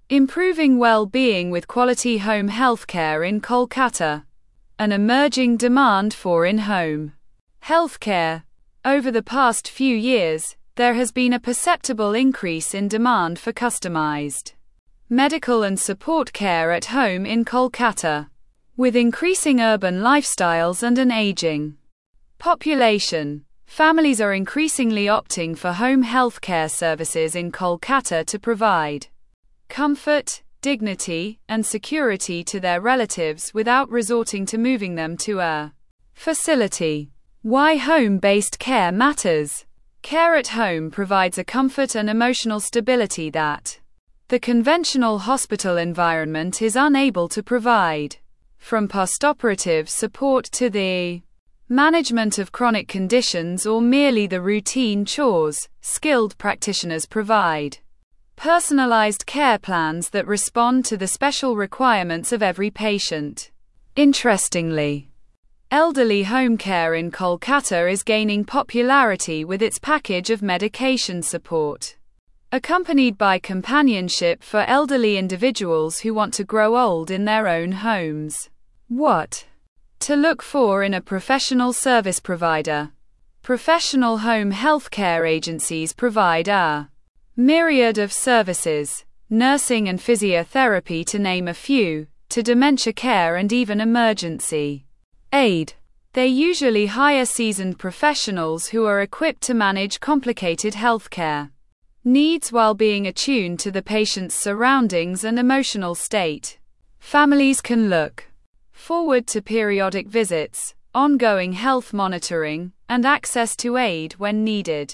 Improving well-being with quality home healthcare in Kolkata. An emerging demand for in-home healthcare. Over the past few years, there has been a perceptible increase in demand for customized medical and support care at home in Kolkata. With increasing urban lifestyles and an aging population, families are increasingly opting for home healthcare services in Kolkata to provide comfort, dignity, and security to their relatives without resorting to moving them to a facility. Why home-based care matters. Care at home provides a comfort and emotional stability that the conventional hospital environment is unable to provide. From postoperative support to the management of chronic conditions or merely the routine chores, skilled practitioners provide personalized care plans that respond to the special requirements of every patient. Interestingly, elderly home care in Kolkata is gaining popularity with its package of medication support, accompanied by companionship for elderly individuals who want to grow old in their own homes. What to look for in a professional service provider. Professional home healthcare agencies provide a myriad of services, nursing and physiotherapy to name a few, to dementia care and even emergency aid. They usually hire seasoned professionals who are equipped to manage complicated healthcare needs while being attuned to the patient's surroundings and emotional state. Families can look forward to periodic visits, ongoing health monitoring, and access to aid when needed.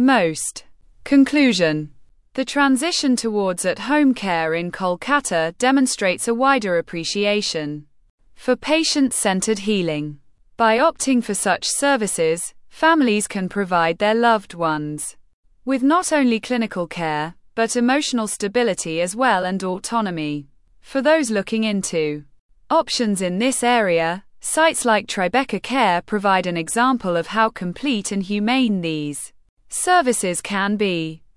Conclusion. The transition towards at-home care in Kolkata demonstrates a wider appreciation for patient-centered healing. By opting for such services, families can provide their loved ones with not only clinical care, but emotional stability as well and autonomy. For those looking into options in this area, sites like Tribeca Care provide an example of how complete and humane these services can be.